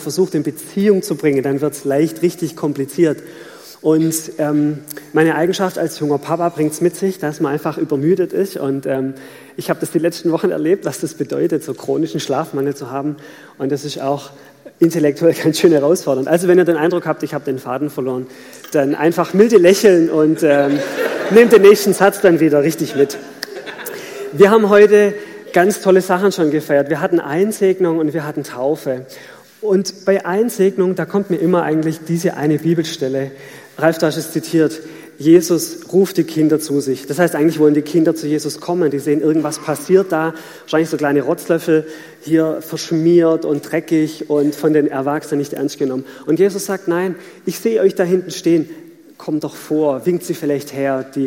versucht in Beziehung zu bringen, dann wird es leicht richtig kompliziert. Und meine Eigenschaft als junger Papa bringt es mit sich, dass man einfach übermüdet ist. Und ich habe das die letzten Wochen erlebt, was das bedeutet, so chronischen Schlafmangel zu haben. Und das ist auch intellektuell ganz schön herausfordernd. Also wenn ihr den Eindruck habt, ich habe den Faden verloren, dann einfach milde lächeln und nehmt den nächsten Satz dann wieder richtig mit. Wir haben heute ganz tolle Sachen schon gefeiert. Wir hatten Einsegnung und wir hatten Taufe. Und bei Einsegnung, da kommt mir immer eigentlich diese eine Bibelstelle. Ralf, du hast es zitiert. Jesus ruft die Kinder zu sich. Das heißt, eigentlich wollen die Kinder zu Jesus kommen. Die sehen, irgendwas passiert da. Wahrscheinlich so kleine Rotzlöffel hier verschmiert und dreckig und von den Erwachsenen nicht ernst genommen. Und Jesus sagt, nein, ich sehe euch da hinten stehen. Kommt doch vor, winkt sie vielleicht her. Die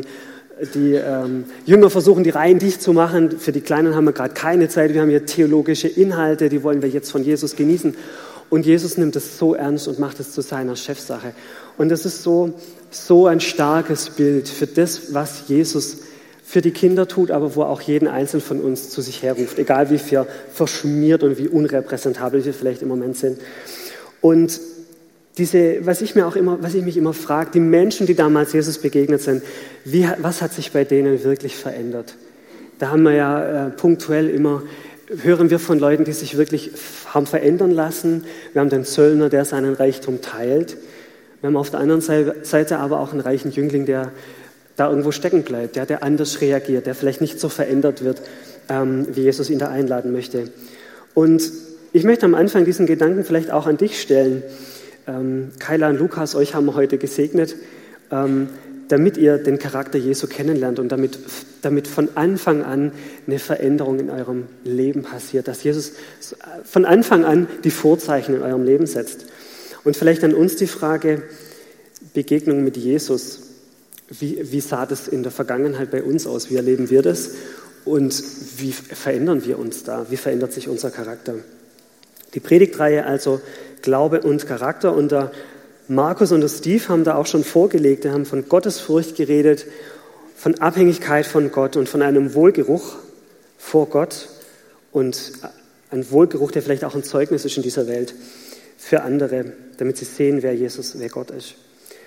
Jünger versuchen, die Reihen dicht zu machen. Für die Kleinen haben wir gerade keine Zeit. Wir haben hier theologische Inhalte, die wollen wir jetzt von Jesus genießen. Und Jesus nimmt es so ernst und macht es zu seiner Chefsache. Und das ist so ein starkes Bild für das, was Jesus für die Kinder tut, aber wo auch jeden Einzelnen von uns zu sich herruft, egal wie verschmiert und wie unrepräsentabel wir vielleicht im Moment sind. Und was ich mich immer frage, die Menschen, die damals Jesus begegnet sind, was hat sich bei denen wirklich verändert? Da haben wir ja punktuell hören wir von Leuten, die sich wirklich haben verändern lassen. Wir haben den Zöllner, der seinen Reichtum teilt. Wir haben auf der anderen Seite aber auch einen reichen Jüngling, der da irgendwo stecken bleibt, der anders reagiert, der vielleicht nicht so verändert wird, wie Jesus ihn da einladen möchte. Und ich möchte am Anfang diesen Gedanken vielleicht auch an dich stellen. Kyla und Lukas, euch haben wir heute gesegnet, damit ihr den Charakter Jesu kennenlernt und damit von Anfang an eine Veränderung in eurem Leben passiert, dass Jesus von Anfang an die Vorzeichen in eurem Leben setzt. Und vielleicht an uns die Frage, Begegnung mit Jesus, wie sah das in der Vergangenheit bei uns aus, wie erleben wir das und wie verändern wir uns da, wie verändert sich unser Charakter? Die Predigtreihe also Glaube und Charakter, und der Markus und der Steve haben da auch schon vorgelegt, die haben von Gottesfurcht geredet, von Abhängigkeit von Gott und von einem Wohlgeruch vor Gott und ein Wohlgeruch, der vielleicht auch ein Zeugnis ist in dieser Welt für andere, damit sie sehen, wer Gott ist.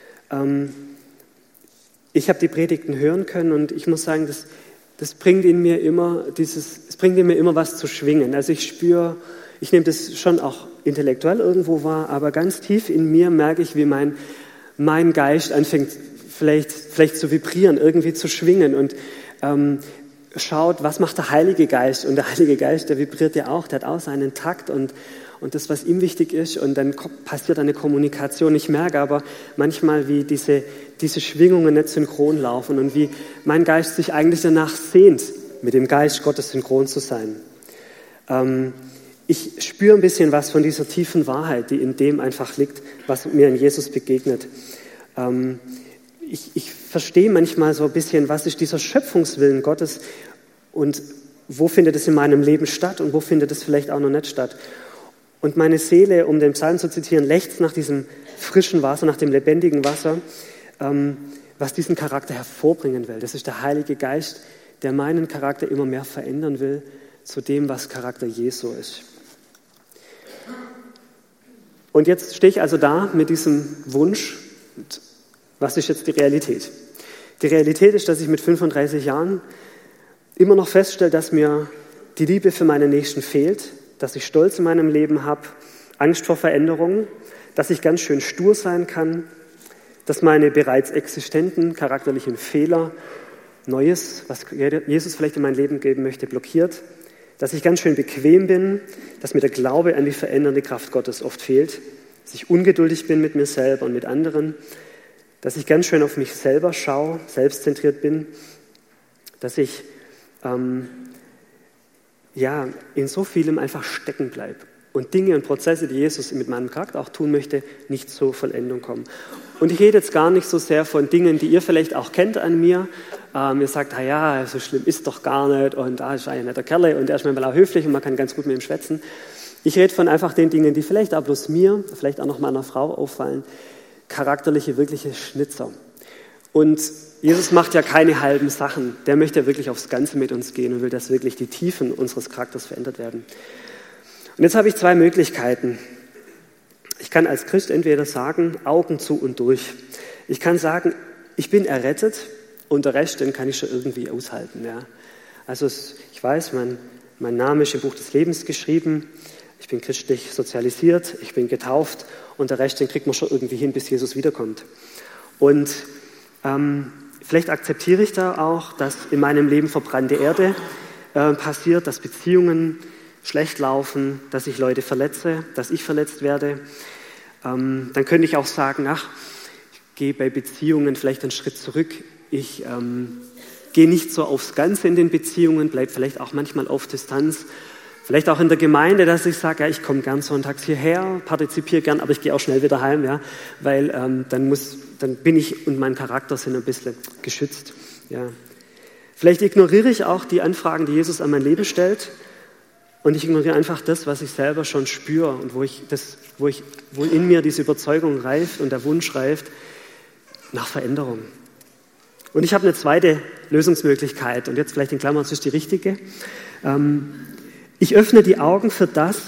Ich habe die Predigten hören können und ich muss sagen, das bringt in mir immer was zu schwingen. Also ich nehme das schon auch intellektuell irgendwo wahr, aber ganz tief in mir merke ich, wie mein Geist anfängt vielleicht zu vibrieren, irgendwie zu schwingen und schaut, was macht der Heilige Geist? Und der Heilige Geist, der vibriert ja auch, der hat auch seinen Takt und das, was ihm wichtig ist, und dann passiert eine Kommunikation. Ich merke aber manchmal, wie diese Schwingungen nicht synchron laufen und wie mein Geist sich eigentlich danach sehnt, mit dem Geist Gottes synchron zu sein. Ich spüre ein bisschen was von dieser tiefen Wahrheit, die in dem einfach liegt, was mir in Jesus begegnet. Ich verstehe manchmal so ein bisschen, was ist dieser Schöpfungswillen Gottes und wo findet es in meinem Leben statt und wo findet es vielleicht auch noch nicht statt. Und meine Seele, um den Psalm zu zitieren, lechzt nach diesem frischen Wasser, nach dem lebendigen Wasser, was diesen Charakter hervorbringen will. Das ist der Heilige Geist, der meinen Charakter immer mehr verändern will zu dem, was Charakter Jesu ist. Und jetzt stehe ich also da mit diesem Wunsch. Und was ist jetzt die Realität? Die Realität ist, dass ich mit 35 Jahren immer noch feststelle, dass mir die Liebe für meine Nächsten fehlt, dass ich Stolz in meinem Leben habe, Angst vor Veränderungen, dass ich ganz schön stur sein kann, dass meine bereits existenten charakterlichen Fehler Neues, was Jesus vielleicht in mein Leben geben möchte, blockiert, dass ich ganz schön bequem bin, dass mir der Glaube an die verändernde Kraft Gottes oft fehlt, dass ich ungeduldig bin mit mir selber und mit anderen, dass ich ganz schön auf mich selber schaue, selbstzentriert bin, dass ich in so vielem einfach stecken bleibe und Dinge und Prozesse, die Jesus mit meinem Charakter auch tun möchte, nicht zur Vollendung kommen. Und ich rede jetzt gar nicht so sehr von Dingen, die ihr vielleicht auch kennt an mir. Ihr sagt, so schlimm ist doch gar nicht und ist ein netter Kerl und er ist manchmal auch höflich und man kann ganz gut mit ihm schwätzen. Ich rede von einfach den Dingen, die vielleicht auch bloß mir, vielleicht auch noch meiner Frau auffallen, charakterliche, wirkliche Schnitzer. Und Jesus macht ja keine halben Sachen. Der möchte ja wirklich aufs Ganze mit uns gehen und will, dass wirklich die Tiefen unseres Charakters verändert werden. Und jetzt habe ich zwei Möglichkeiten. Ich kann als Christ entweder sagen, Augen zu und durch. Ich kann sagen, ich bin errettet und der Rest, den kann ich schon irgendwie aushalten. Ja. Also ich weiß, mein Name ist im Buch des Lebens geschrieben, ich bin christlich sozialisiert, ich bin getauft und der Rest, den kriegt man schon irgendwie hin, bis Jesus wiederkommt. Und vielleicht akzeptiere ich da auch, dass in meinem Leben verbrannte Erde passiert, dass Beziehungen schlecht laufen, dass ich Leute verletze, dass ich verletzt werde. Dann könnte ich auch sagen, ich gehe bei Beziehungen vielleicht einen Schritt zurück. Ich gehe nicht so aufs Ganze in den Beziehungen, bleibe vielleicht auch manchmal auf Distanz. Vielleicht auch in der Gemeinde, dass ich sage, ja, ich komme gern sonntags hierher, partizipiere gern, aber ich gehe auch schnell wieder heim, ja, weil dann bin ich und mein Charakter sind ein bisschen geschützt. Ja. Vielleicht ignoriere ich auch die Anfragen, die Jesus an mein Leben stellt, und ich ignoriere einfach das, was ich selber schon spüre und wo in mir diese Überzeugung reift und der Wunsch reift nach Veränderung. Und ich habe eine zweite Lösungsmöglichkeit, und jetzt vielleicht in Klammern, das ist die richtige. Ich öffne die Augen für das,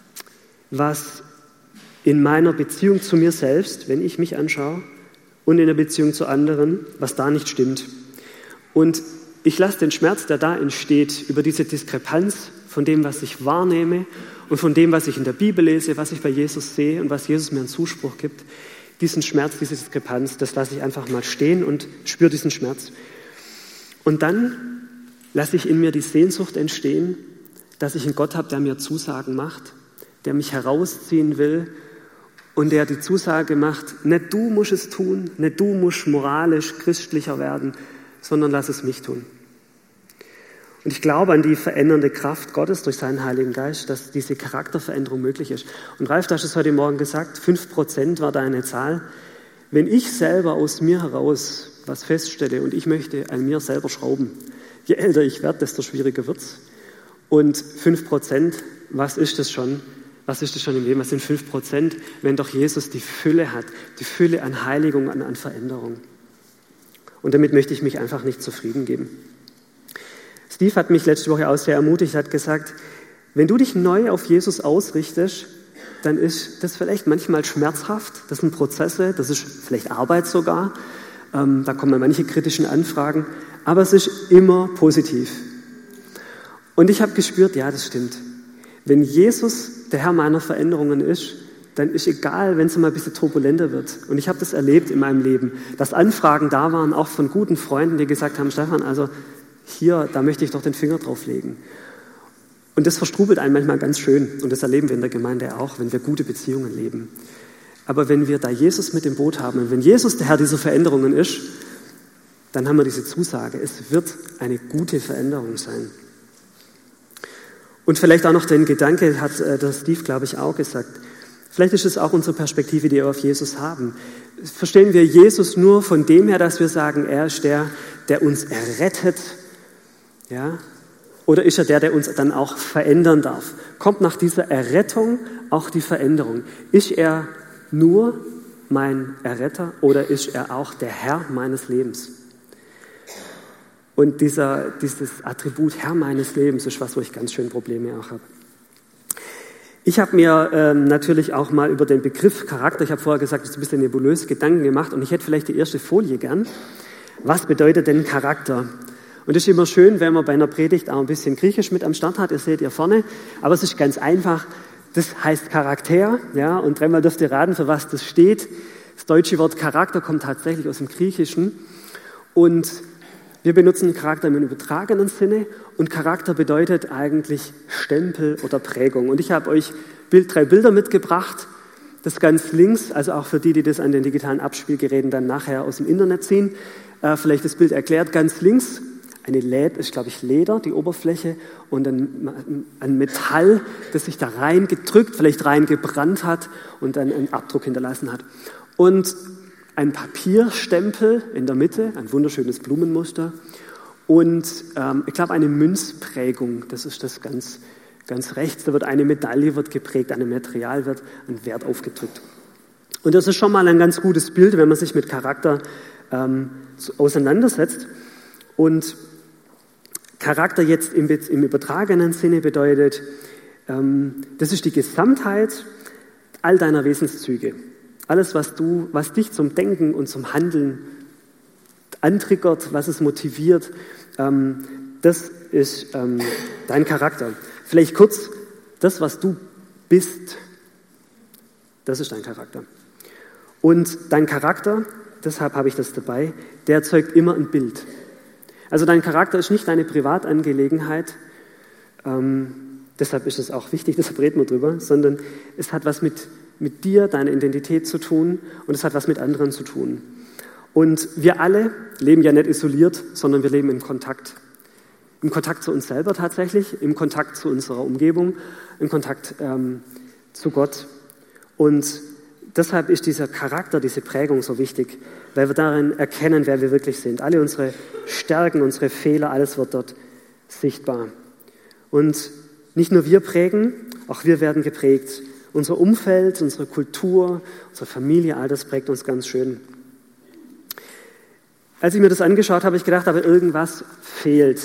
was in meiner Beziehung zu mir selbst, wenn ich mich anschaue, und in der Beziehung zu anderen, was da nicht stimmt. Und ich lasse den Schmerz, der da entsteht, über diese Diskrepanz von dem, was ich wahrnehme und von dem, was ich in der Bibel lese, was ich bei Jesus sehe und was Jesus mir einen Zuspruch gibt, diesen Schmerz, diese Diskrepanz, das lasse ich einfach mal stehen und spüre diesen Schmerz. Und dann lasse ich in mir die Sehnsucht entstehen, dass ich einen Gott habe, der mir Zusagen macht, der mich herausziehen will und der die Zusage macht, nicht du musst es tun, nicht du musst moralisch christlicher werden, sondern lass es mich tun. Und ich glaube an die verändernde Kraft Gottes durch seinen Heiligen Geist, dass diese Charakterveränderung möglich ist. Und Ralf, du hast es heute Morgen gesagt, 5% war deine Zahl. Wenn ich selber aus mir heraus was feststelle und ich möchte an mir selber schrauben, je älter ich werde, desto schwieriger wird es. Und 5%, was ist das schon? Was ist das schon im Leben? Was sind 5%, wenn doch Jesus die Fülle hat, die Fülle an Heiligung, an Veränderung? Und damit möchte ich mich einfach nicht zufrieden geben. Steve hat mich letzte Woche auch sehr ermutigt, hat gesagt, wenn du dich neu auf Jesus ausrichtest, dann ist das vielleicht manchmal schmerzhaft, das sind Prozesse, das ist vielleicht Arbeit sogar, da kommen manche kritischen Anfragen, aber es ist immer positiv. Und ich habe gespürt, ja, das stimmt. Wenn Jesus der Herr meiner Veränderungen ist, dann ist egal, wenn es mal ein bisschen turbulenter wird. Und ich habe das erlebt in meinem Leben, dass Anfragen da waren, auch von guten Freunden, die gesagt haben, Stefan, also hier, da möchte ich doch den Finger drauf legen. Und das verstrubelt einen manchmal ganz schön. Und das erleben wir in der Gemeinde auch, wenn wir gute Beziehungen leben. Aber wenn wir da Jesus mit im Boot haben und wenn Jesus der Herr dieser Veränderungen ist, dann haben wir diese Zusage, es wird eine gute Veränderung sein. Und vielleicht auch noch den Gedanke, hat der Steve, glaube ich, auch gesagt, vielleicht ist es auch unsere Perspektive, die wir auf Jesus haben. Verstehen wir Jesus nur von dem her, dass wir sagen, er ist der uns errettet, ja? Oder ist er der uns dann auch verändern darf? Kommt nach dieser Errettung auch die Veränderung? Ist er nur mein Erretter oder ist er auch der Herr meines Lebens? Und dieses Attribut Herr meines Lebens ist was, wo ich ganz schön Probleme auch habe. Ich habe mir natürlich auch mal über den Begriff Charakter, ich habe vorher gesagt, das ist ein bisschen nebulös, Gedanken gemacht und ich hätte vielleicht die erste Folie gern. Was bedeutet denn Charakter? Und es ist immer schön, wenn man bei einer Predigt auch ein bisschen Griechisch mit am Start hat, ihr seht ihr vorne, aber es ist ganz einfach, das heißt Charakter, ja, und dreimal dürft ihr raten, für was das steht. Das deutsche Wort Charakter kommt tatsächlich aus dem Griechischen und wir benutzen Charakter im übertragenen Sinne und Charakter bedeutet eigentlich Stempel oder Prägung. Und ich habe euch 3 Bilder mitgebracht. Das ganz links, also auch für die das an den digitalen Abspielgeräten dann nachher aus dem Internet ziehen, vielleicht das Bild erklärt. Ganz links ist, glaube ich, Leder, die Oberfläche, und ein Metall, das sich da reingedrückt, vielleicht reingebrannt hat und dann einen Abdruck hinterlassen hat. Und ein Papierstempel in der Mitte, ein wunderschönes Blumenmuster und ich glaube eine Münzprägung, das ist das ganz rechts, da wird eine Medaille geprägt, an einem Material wird ein Wert aufgedrückt. Und das ist schon mal ein ganz gutes Bild, wenn man sich mit Charakter auseinandersetzt. Und Charakter jetzt im übertragenen Sinne bedeutet, das ist die Gesamtheit all deiner Wesenszüge, alles, was dich zum Denken und zum Handeln antriggert, was es motiviert, das ist dein Charakter. Vielleicht kurz, das, was du bist, das ist dein Charakter. Und dein Charakter, deshalb habe ich das dabei, der erzeugt immer ein Bild. Also dein Charakter ist nicht deine Privatangelegenheit, deshalb ist es auch wichtig, deshalb reden wir drüber, sondern es hat was mit dir, deiner Identität zu tun und es hat was mit anderen zu tun. Und wir alle leben ja nicht isoliert, sondern wir leben im Kontakt. Im Kontakt zu uns selber tatsächlich, im Kontakt zu unserer Umgebung, im Kontakt zu Gott. Und deshalb ist dieser Charakter, diese Prägung so wichtig, weil wir darin erkennen, wer wir wirklich sind. Alle unsere Stärken, unsere Fehler, alles wird dort sichtbar. Und nicht nur wir prägen, auch wir werden geprägt. Unser Umfeld, unsere Kultur, unsere Familie, all das prägt uns ganz schön. Als ich mir das angeschaut habe, habe ich gedacht, aber irgendwas fehlt.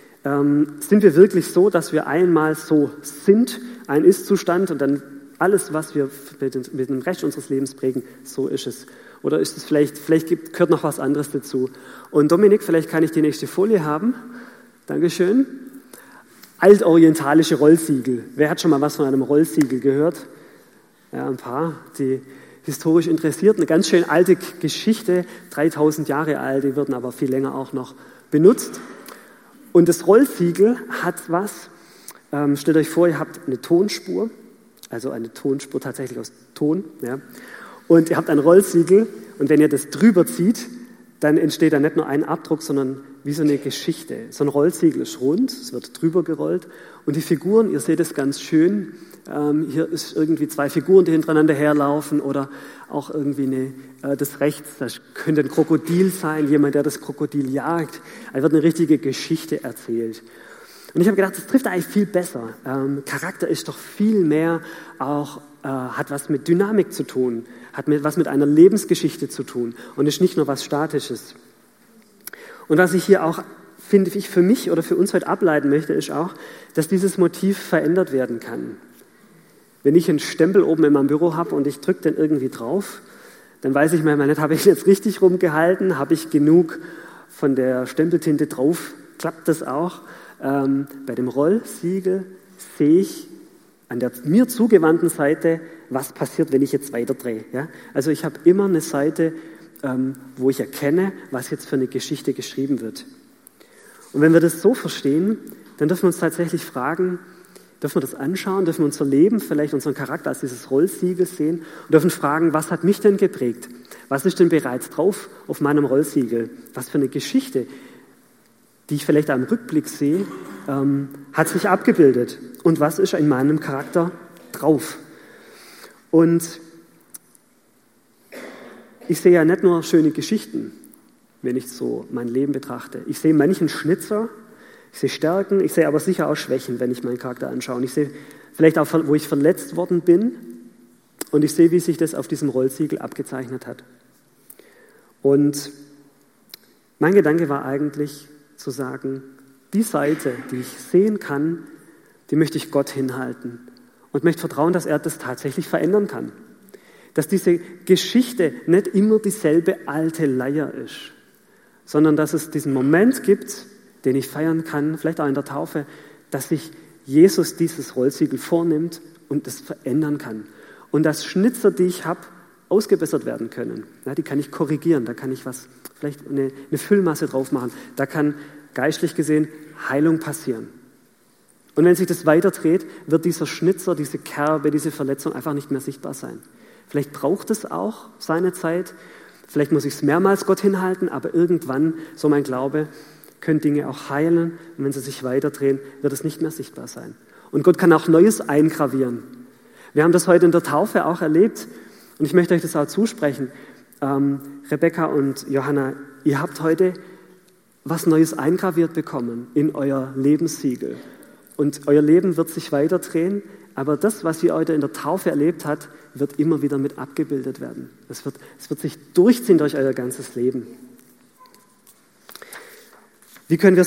Sind wir wirklich so, dass wir einmal so sind, ein Ist-Zustand und dann alles, was wir mit dem Rest unseres Lebens prägen, so ist es. Oder ist es vielleicht gehört noch was anderes dazu. Und Dominik, vielleicht kann ich die nächste Folie haben. Dankeschön. Altorientalische Rollsiegel. Wer hat schon mal was von einem Rollsiegel gehört? Ja, ein paar, die historisch interessiert. Eine ganz schön alte Geschichte, 3000 Jahre alt, die werden aber viel länger auch noch benutzt. Und das Rollsiegel hat was, stellt euch vor, ihr habt eine Tonspur, also eine Tonspur tatsächlich aus Ton, ja, und ihr habt ein Rollsiegel und wenn ihr das drüber zieht, dann entsteht da nicht nur ein Abdruck, sondern wie so eine Geschichte. So ein Rollsiegel ist rund, es wird drüber gerollt und die Figuren, ihr seht es ganz schön, hier ist irgendwie 2 Figuren, die hintereinander herlaufen oder auch irgendwie das rechts, das könnte ein Krokodil sein, jemand, der das Krokodil jagt. Da wird eine richtige Geschichte erzählt. Und ich habe gedacht, das trifft eigentlich viel besser. Charakter ist doch viel mehr auch, hat was mit Dynamik zu tun, hat was mit einer Lebensgeschichte zu tun und ist nicht nur was Statisches. Und was ich hier auch, finde ich, für mich oder für uns heute ableiten möchte, ist auch, dass dieses Motiv verändert werden kann. Wenn ich einen Stempel oben in meinem Büro habe und ich drücke den irgendwie drauf, dann weiß ich manchmal nicht, habe ich jetzt richtig rumgehalten, habe ich genug von der Stempeltinte drauf, klappt das auch? Bei dem Rollsiegel sehe ich an der mir zugewandten Seite, was passiert, wenn ich jetzt weiterdrehe. Ja? Also ich habe immer eine Seite, wo ich erkenne, was jetzt für eine Geschichte geschrieben wird. Und wenn wir das so verstehen, dann dürfen wir uns tatsächlich fragen, dürfen wir das anschauen, dürfen wir unser Leben, vielleicht unseren Charakter als dieses Rollsiegel sehen und dürfen fragen, was hat mich denn geprägt? Was ist denn bereits drauf auf meinem Rollsiegel? Was für eine Geschichte, die ich vielleicht am Rückblick sehe, hat sich abgebildet? Und was ist in meinem Charakter drauf? Und ich sehe ja nicht nur schöne Geschichten, wenn ich so mein Leben betrachte. Ich sehe manchen Schnitzer, ich sehe Stärken, ich sehe aber sicher auch Schwächen, wenn ich meinen Charakter anschaue. Und ich sehe vielleicht auch, wo ich verletzt worden bin und ich sehe, wie sich das auf diesem Rollsiegel abgezeichnet hat. Und mein Gedanke war eigentlich zu sagen, die Seite, die ich sehen kann, die möchte ich Gott hinhalten und möchte vertrauen, dass er das tatsächlich verändern kann. Dass diese Geschichte nicht immer dieselbe alte Leier ist, sondern dass es diesen Moment gibt, den ich feiern kann, vielleicht auch in der Taufe, dass sich Jesus dieses Rollsiegel vornimmt und es verändern kann. Und dass Schnitzer, die ich habe, ausgebessert werden können. Ja, die kann ich korrigieren, da kann ich vielleicht eine Füllmasse drauf machen. Da kann geistlich gesehen Heilung passieren. Und wenn sich das weiterdreht, wird dieser Schnitzer, diese Kerbe, diese Verletzung einfach nicht mehr sichtbar sein. Vielleicht braucht es auch seine Zeit, vielleicht muss ich es mehrmals Gott hinhalten, aber irgendwann, so mein Glaube, können Dinge auch heilen und wenn sie sich weiterdrehen, wird es nicht mehr sichtbar sein. Und Gott kann auch Neues eingravieren. Wir haben das heute in der Taufe auch erlebt und ich möchte euch das auch zusprechen. Rebecca und Johanna, ihr habt heute was Neues eingraviert bekommen in euer Lebenssiegel. Und euer Leben wird sich weiterdrehen, aber das, was ihr heute in der Taufe erlebt habt, wird immer wieder mit abgebildet werden. Es wird sich durchziehen durch euer ganzes Leben. Wie kann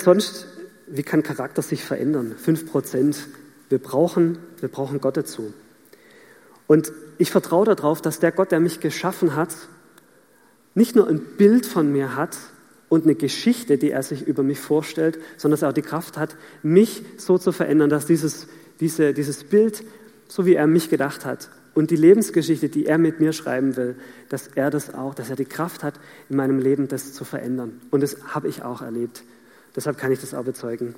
Charakter sich verändern? 5%. Wir brauchen Gott dazu. Und ich vertraue darauf, dass der Gott, der mich geschaffen hat, nicht nur ein Bild von mir hat und eine Geschichte, die er sich über mich vorstellt, sondern dass er auch die Kraft hat, mich so zu verändern, dass dieses Bild, so wie er mich gedacht hat und die Lebensgeschichte, die er mit mir schreiben will, dass er die Kraft hat, in meinem Leben das zu verändern. Und das habe ich auch erlebt. Deshalb kann ich das auch bezeugen.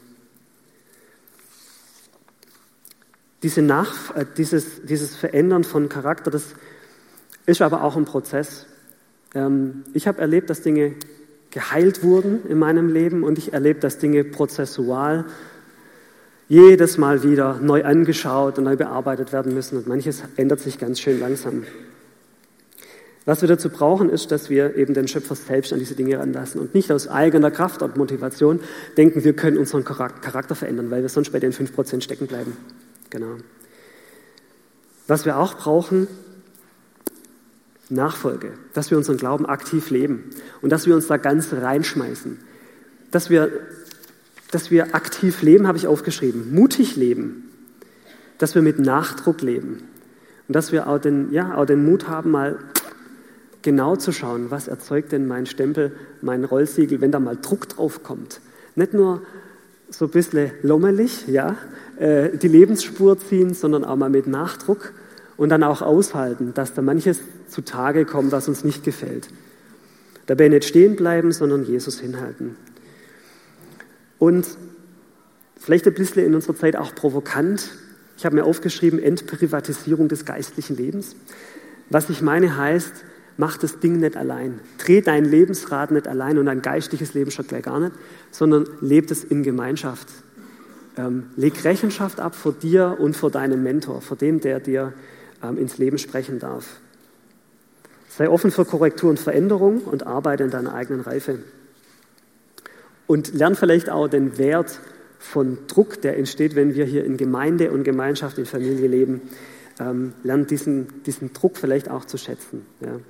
Dieses Verändern von Charakter, das ist aber auch ein Prozess. Ich habe erlebt, dass Dinge geheilt wurden in meinem Leben und ich erlebe, dass Dinge prozessual jedes Mal wieder neu angeschaut und neu bearbeitet werden müssen und manches ändert sich ganz schön langsam. Was wir dazu brauchen, ist, dass wir eben den Schöpfer selbst an diese Dinge ranlassen und nicht aus eigener Kraft und Motivation denken, wir können unseren Charakter verändern, weil wir sonst bei den 5% stecken bleiben. Genau. Was wir auch brauchen, Nachfolge, dass wir unseren Glauben aktiv leben und dass wir uns da ganz reinschmeißen. Dass wir aktiv leben, habe ich aufgeschrieben, mutig leben, dass wir mit Nachdruck leben und dass wir auch den Mut haben, mal genau zu schauen, was erzeugt denn mein Stempel, mein Rollsiegel, wenn da mal Druck drauf kommt. Nicht nur so ein bisschen lommelig, die Lebensspur ziehen, sondern auch mal mit Nachdruck und dann auch aushalten, dass da manches zutage kommt, was uns nicht gefällt. Dabei nicht stehen bleiben, sondern Jesus hinhalten. Und vielleicht ein bisschen in unserer Zeit auch provokant. Ich habe mir aufgeschrieben, Entprivatisierung des geistlichen Lebens. Was ich meine heißt, mach das Ding nicht allein. Dreh dein Lebensrad nicht allein und dein geistliches Leben schon gleich gar nicht, sondern leb es in Gemeinschaft. Leg Rechenschaft ab vor dir und vor deinem Mentor, vor dem, der dir ins Leben sprechen darf. Sei offen für Korrektur und Veränderung und arbeite in deiner eigenen Reife. Und lern vielleicht auch den Wert von Druck, der entsteht, wenn wir hier in Gemeinde und Gemeinschaft, in Familie leben. Lern diesen Druck vielleicht auch zu schätzen. Ja.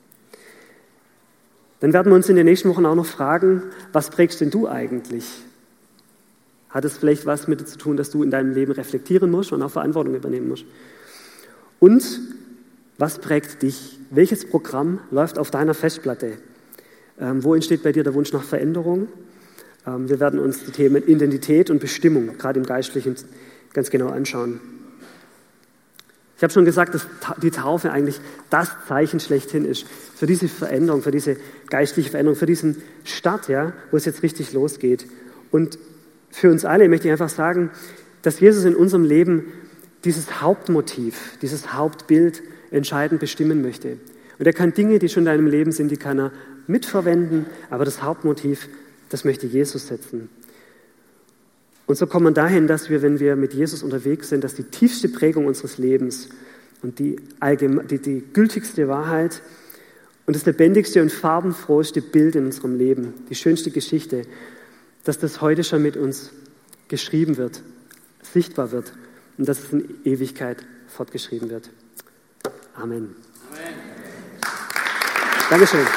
Dann werden wir uns in den nächsten Wochen auch noch fragen, was prägst denn du eigentlich? Hat es vielleicht was mit zu tun, dass du in deinem Leben reflektieren musst und auch Verantwortung übernehmen musst? Und was prägt dich? Welches Programm läuft auf deiner Festplatte? Wo entsteht bei dir der Wunsch nach Veränderung? Wir werden uns die Themen Identität und Bestimmung, gerade im Geistlichen, ganz genau anschauen. Ich habe schon gesagt, dass die Taufe eigentlich das Zeichen schlechthin ist für diese Veränderung, für diese geistliche Veränderung, für diesen Start, wo es jetzt richtig losgeht. Und für uns alle möchte ich einfach sagen, dass Jesus in unserem Leben dieses Hauptmotiv, dieses Hauptbild entscheidend bestimmen möchte. Und er kann Dinge, die schon in deinem Leben sind, die kann er mitverwenden, aber das Hauptmotiv, das möchte Jesus setzen. Und so kommen wir dahin, dass wir, wenn wir mit Jesus unterwegs sind, dass die tiefste Prägung unseres Lebens und die gültigste Wahrheit und das lebendigste und farbenfrohste Bild in unserem Leben, die schönste Geschichte, dass das heute schon mit uns geschrieben wird, sichtbar wird und dass es in Ewigkeit fortgeschrieben wird. Amen. Amen. Dankeschön.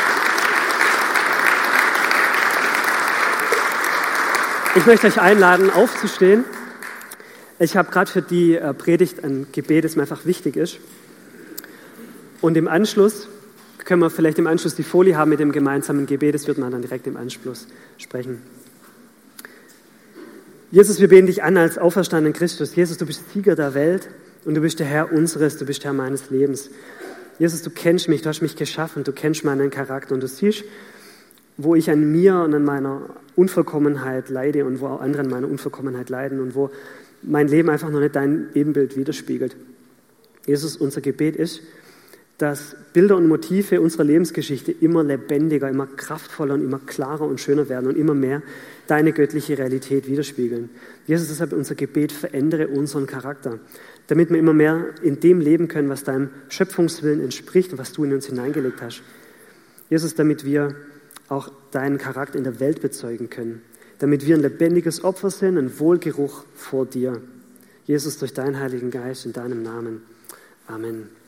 Ich möchte euch einladen, aufzustehen. Ich habe gerade für die Predigt ein Gebet, das mir einfach wichtig ist. Und im Anschluss können wir vielleicht die Folie haben mit dem gemeinsamen Gebet. Das wird man dann direkt im Anschluss sprechen. Jesus, wir beten dich an als auferstandenen Christus. Jesus, du bist Sieger der Welt und du bist der Herr unseres, du bist Herr meines Lebens. Jesus, du kennst mich, du hast mich geschaffen, du kennst meinen Charakter und du siehst, wo ich an mir und an meiner Unvollkommenheit leide und wo auch andere an meiner Unvollkommenheit leiden und wo mein Leben einfach noch nicht dein Ebenbild widerspiegelt. Jesus, unser Gebet ist, dass Bilder und Motive unserer Lebensgeschichte immer lebendiger, immer kraftvoller und immer klarer und schöner werden und immer mehr deine göttliche Realität widerspiegeln. Jesus, deshalb unser Gebet, verändere unseren Charakter, damit wir immer mehr in dem leben können, was deinem Schöpfungswillen entspricht und was du in uns hineingelegt hast. Jesus, damit wir auch deinen Charakter in der Welt bezeugen können, damit wir ein lebendiges Opfer sind, ein Wohlgeruch vor dir. Jesus, durch deinen Heiligen Geist in deinem Namen. Amen.